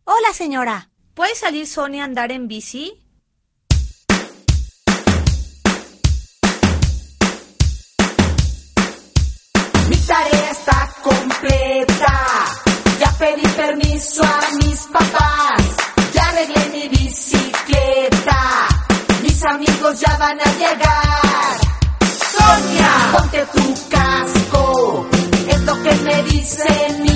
Hola, señora. ¿Puede salir Sonia a andar en bici? Mi tarea está completa. Ya pedí permiso a mis papás. Ya arreglé mi bicicleta. Mis amigos ya van a llegar. Sonia, ponte tu casco. Es lo que me dice mi